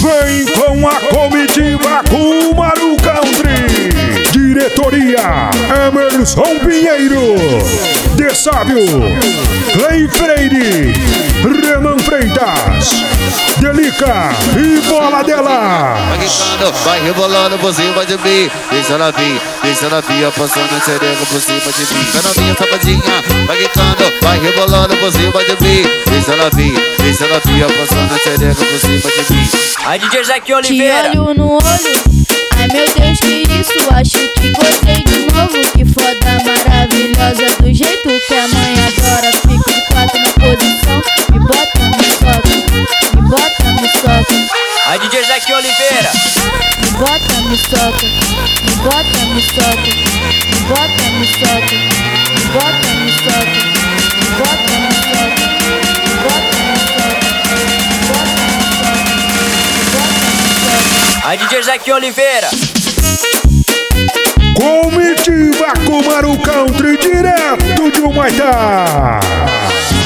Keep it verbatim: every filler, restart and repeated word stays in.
Vem com a comitiva Kumaru Country. Diretoria Emerson Pinheiro, De Sábio, Clay Freire, Renan Freitas, Delica e Bola Dela. Vai quicando, vai rebolando por cima de mim. Deixa ela vir, deixa ela vir, passando xereca por cima de mim. Vai novinha safadinha, vai quicando, vai rebolando por cima de mim. Deixa ela vir, deixa ela vir, passando xereca por cima de mim. Aí D J Zack Oliveira. Te olho no olho, ai meu Deus, que isso? Acho que gostei de novo. Que foda maravilhosa, do jeito que a mãe adora. Fico de quatro na posição, me bota, me soca, me bota, me soca. Aí D J Zack Oliveira. Me bota, me soca, me bota, me soca, me bota, me soca, me bota, me soca, me bota, me soca, me bota, me soca, me bota, me soca, me bota, me soca. Aí D J Zack Oliveira. Comitiva Kumaru Country, direto de Humaitá.